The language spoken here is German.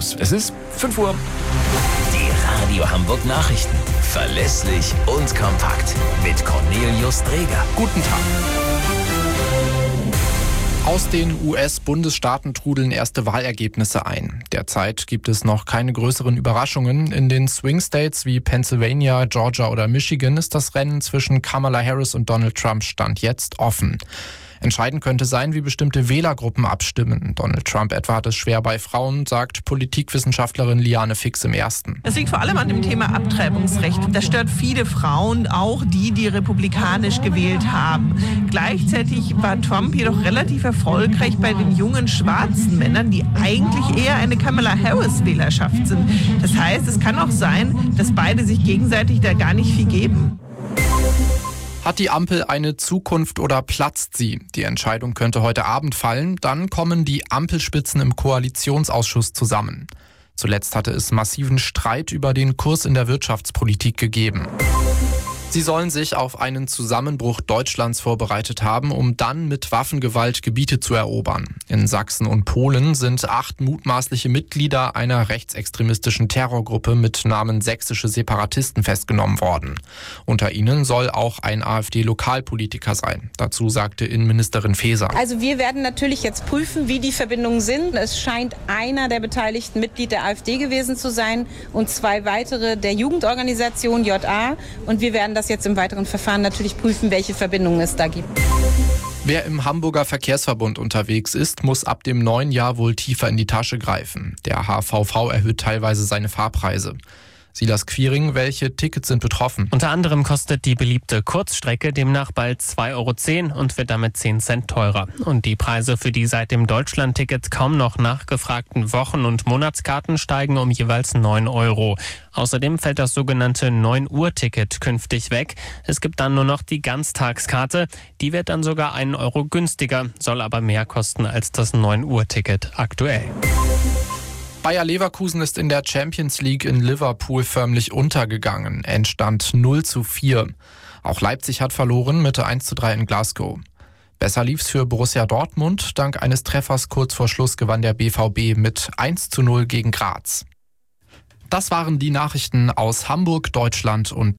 News. Es ist 5 Uhr. Die Radio Hamburg Nachrichten. Verlässlich und kompakt. Mit Cornelius Dreger. Guten Tag. Aus den US-Bundesstaaten trudeln erste Wahlergebnisse ein. Derzeit gibt es noch keine größeren Überraschungen. In den Swing-States wie Pennsylvania, Georgia oder Michigan ist das Rennen zwischen Kamala Harris und Donald Trump Stand jetzt offen. Entscheidend könnte sein, wie bestimmte Wählergruppen abstimmen. Donald Trump etwa hat es schwer bei Frauen, sagt Politikwissenschaftlerin Liane Fix im Ersten. Es liegt vor allem an dem Thema Abtreibungsrecht. Das stört viele Frauen, auch die republikanisch gewählt haben. Gleichzeitig war Trump jedoch relativ erfolgreich bei den jungen schwarzen Männern, die eigentlich eher eine Kamala Harris-Wählerschaft sind. Das heißt, es kann auch sein, dass beide sich gegenseitig da gar nicht viel geben. Hat die Ampel eine Zukunft oder platzt sie? Die Entscheidung könnte heute Abend fallen. Dann kommen die Ampelspitzen im Koalitionsausschuss zusammen. Zuletzt hatte es massiven Streit über den Kurs in der Wirtschaftspolitik gegeben. Sie sollen sich auf einen Zusammenbruch Deutschlands vorbereitet haben, um dann mit Waffengewalt Gebiete zu erobern. In Sachsen und Polen sind 8 mutmaßliche Mitglieder einer rechtsextremistischen Terrorgruppe mit Namen Sächsische Separatisten festgenommen worden. Unter ihnen soll auch ein AfD-Lokalpolitiker sein. Dazu sagte Innenministerin Faeser. Also wir werden natürlich jetzt prüfen, wie die Verbindungen sind. Es scheint einer der Beteiligten Mitglied der AfD gewesen zu sein und 2 weitere der Jugendorganisation JA. Und wir werden das jetzt im weiteren Verfahren natürlich prüfen, welche Verbindungen es da gibt. Wer im Hamburger Verkehrsverbund unterwegs ist, muss ab dem neuen Jahr wohl tiefer in die Tasche greifen. Der HVV erhöht teilweise seine Fahrpreise. Silas Quiring, welche Tickets sind betroffen? Unter anderem kostet die beliebte Kurzstrecke demnach bald 2,10 € und wird damit 10 Cent teurer. Und die Preise für die seit dem Deutschland-Ticket kaum noch nachgefragten Wochen- und Monatskarten steigen um jeweils 9 €. Außerdem fällt das sogenannte 9-Uhr-Ticket künftig weg. Es gibt dann nur noch die Ganztagskarte. Die wird dann sogar 1 € günstiger, soll aber mehr kosten als das 9-Uhr-Ticket aktuell. Bayer Leverkusen ist in der Champions League in Liverpool förmlich untergegangen. Endstand 0:4. Auch Leipzig hat verloren mit 1:3 in Glasgow. Besser lief's für Borussia Dortmund. Dank eines Treffers kurz vor Schluss gewann der BVB mit 1:0 gegen Graz. Das waren die Nachrichten aus Hamburg, Deutschland und